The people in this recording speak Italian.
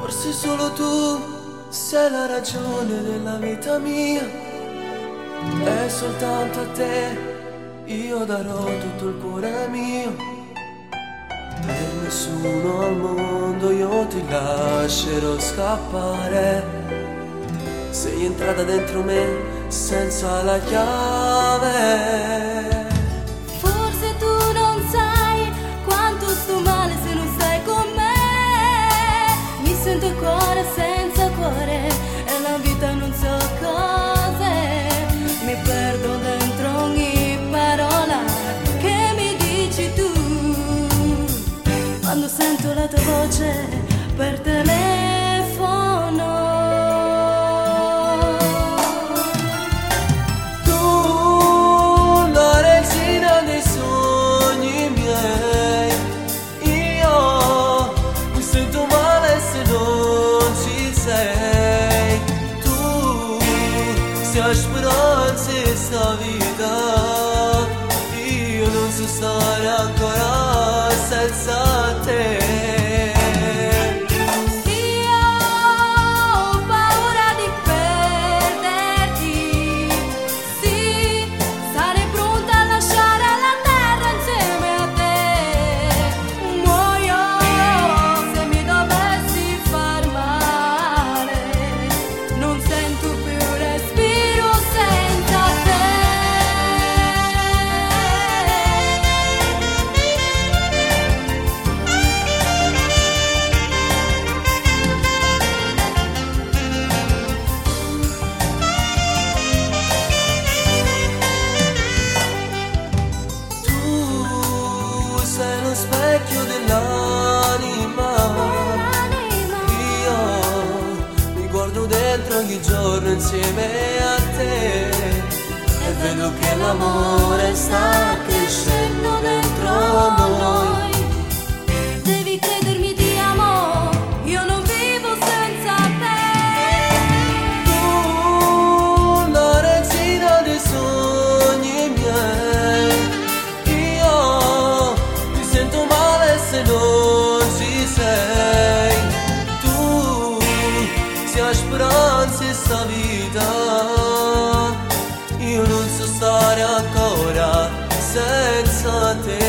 Forse solo tu sei la ragione della vita mia, e soltanto a te io darò tutto il cuore mio. Per nessuno al mondo io ti lascerò scappare. Sei entrata dentro me senza la chiave. Forse tu non sai quanto sto male se non stai con me. Mi sento il cuore senza cuore e la vita non so cos'è. Mi perdo dentro ogni parola che mi dici tu, quando sento la tua voce per telefono. Se speranze sta vita, io non so stare ancora senza te. Specchio dell'anima, io mi guardo dentro ogni giorno insieme a te e vedo che l'amore sta crescendo dentro noi. Devi credermi, ti amo, io non vivo senza te. Tu, la regina dei sogni miei, se non ci sei, tu sia speranza e sta vita, io non so stare ancora senza te.